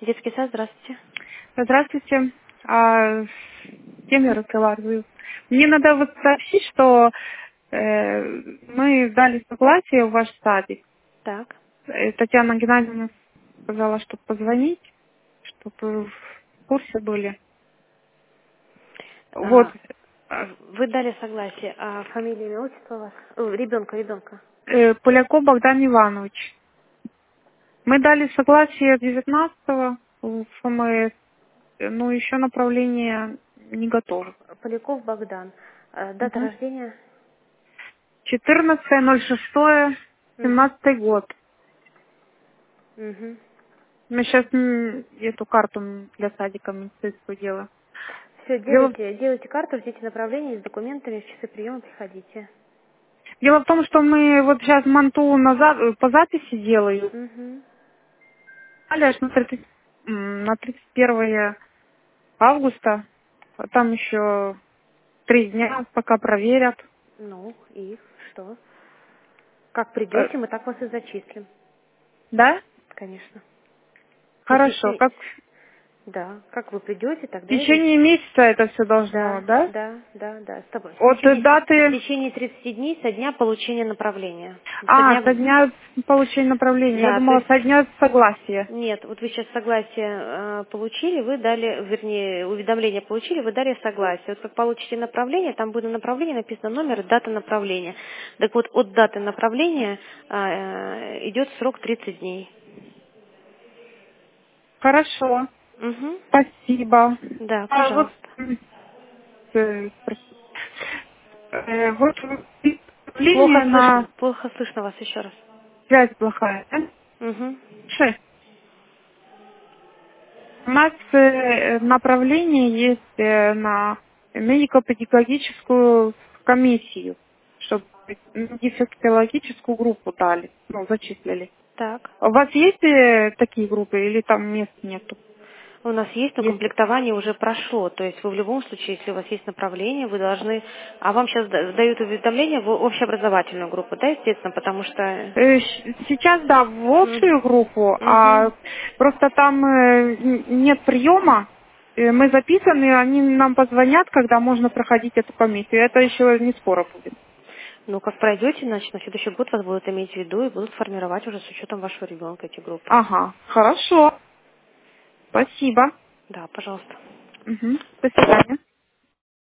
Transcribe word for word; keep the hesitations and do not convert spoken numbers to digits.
Детский сад, здравствуйте. Здравствуйте. А, с кем я разговариваю? Мне надо вот сообщить, что э, мы дали согласие в ваш садик. Так. Э, Татьяна Геннадьевна сказала, чтобы позвонить, чтобы в курсе были. Вот. А, э, вы дали согласие, а фамилия, имя, отчество у вас? О, ребенка, ребенка. э, Поляков Богдан Иванович. Мы дали согласие девятнадцатого в ФМС, но еще направление не готово. Поляков Богдан. А, дата Угу. рождения? четырнадцатое ноль шестое Угу. семнадцатый год. Угу. Мы сейчас эту карту м, для садика медицинскую делаем. Все, Дело, делайте, делайте карту, ждите направления с документами, в часы приема приходите. дело в том, что мы вот сейчас манту на за- по записи делаю. Угу. Далее аж на тридцать м, на тридцать первое августа. А там еще три дня, пока проверят. Ну, и что? Как Э, придете, мы так вас и зачислим. Да? Конечно. Ну, в Хорошо. течение... Как Да, как вы придете, в тогда и течение месяца это все должно, Да, да? да, да, да. С тобой. В От э, течение, в даты, течение тридцати дней со дня получения направления. Со а, дня, со дня получения направления. Я да, то думала, есть, со дня согласия. нет, вот вы сейчас согласие э, получили, вы дали, вернее, уведомление получили, вы дали согласие. Вот как получите направление, там будет на направлении написано номер и дата направления. Так вот, от даты направления э, идет срок тридцать дней. Хорошо. Угу. Спасибо. Да, А вот, пожалуйста. м, э, простите. Э, вот Плохо линия слышно, на плохо слышно вас еще раз. связь плохая, да? Угу. Слушай, у нас э, направление есть э, на медико-педагогическую комиссию, чтобы дефектологическую группу дали, ну, зачислили. Так. У вас есть э, такие группы или там мест нету? У нас есть, но Есть. комплектование уже прошло. То есть вы в любом случае, если у вас есть направление, вы должны... А вам сейчас дают уведомление в общеобразовательную группу, да, естественно, потому что... Э, щ- Сейчас, да, в Мгм. общую группу, Мгм. а просто там э, н- нет приема. Э, Мы записаны, они нам позвонят, когда можно проходить эту комиссию. Это еще не скоро будет. Ну, как пройдете, значит, на следующий год вас будут иметь в виду и будут формировать уже с учетом вашего ребенка эти группы. Ага, хорошо. Спасибо. Да, пожалуйста. Мгм. До свидания.